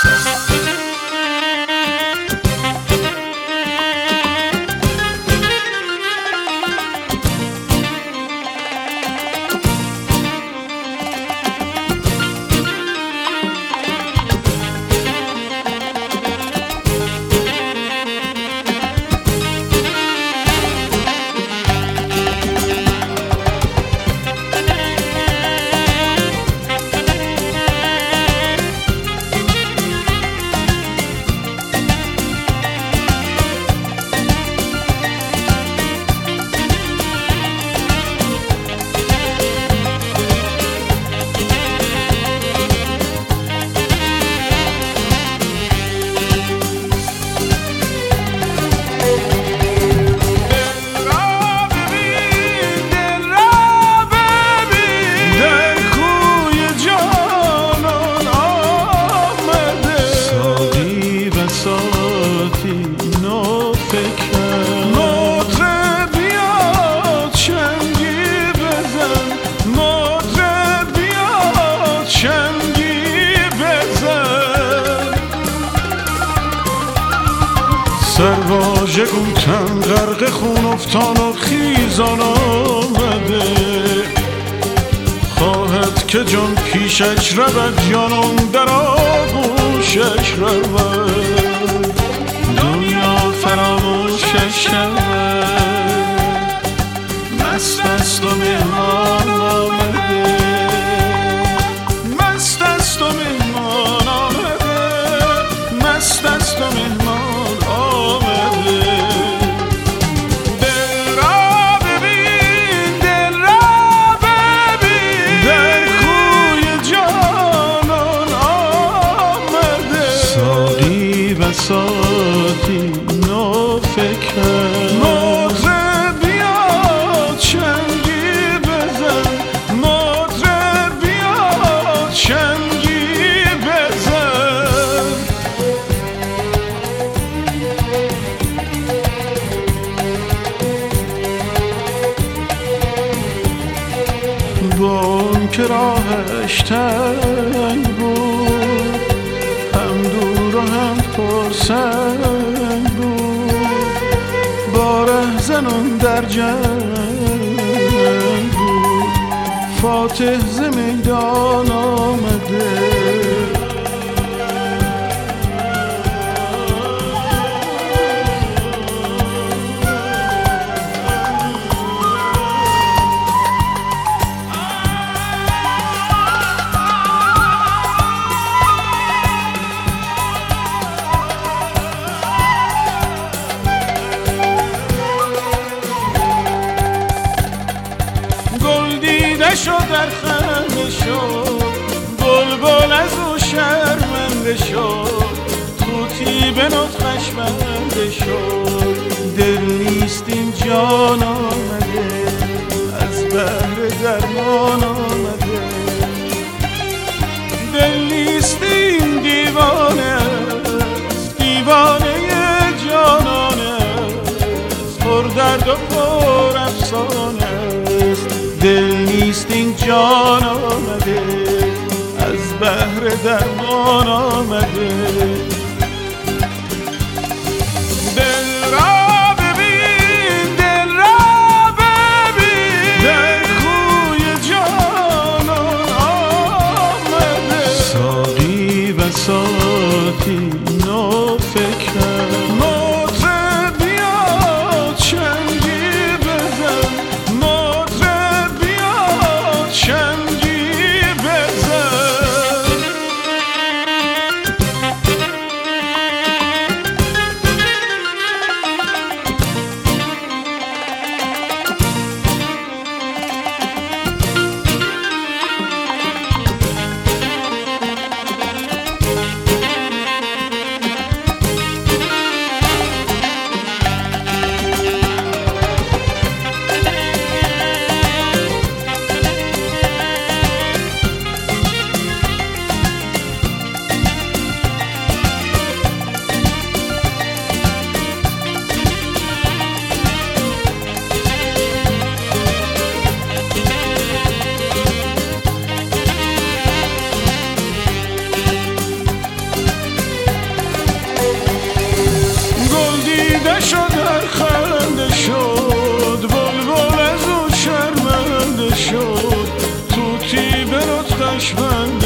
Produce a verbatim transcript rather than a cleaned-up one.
سرواژه گوتن غرق خون افتان و خیزان آمده، خواهد که جان پیشش رود جانم در آغوشش رود، دنیا فراموشش شود، مست است و مهمان آمده، مست است و مهمان آمده، مست است و مهمان ساعتی نو فکر مطرب بیا چنگی بزن، مطرب بیا چنگی بزن. با اون که راهش تنگ بود، هم دور و هم پرسنگ بود، با رهزنان در جنگ بود، فاتح ز میدان آمده. شد در خنده شد، بلبل از او شرمنده شد، طوطی به نطقش بنده شد. دل نیست این جان آمده، از بهر درمان آمده، دل نیست این دیوانه است، دیوانه جانانه است، پر درد و پر افسانه است. دل نیست این جان آمده، از بهر درمان آمده. دل را ببین، دل را ببین، در کوی جانان آمده. ساقی و ساعتی نو فکر مطرب بیا چنگی بزن، چنگی بزن. عشق بنده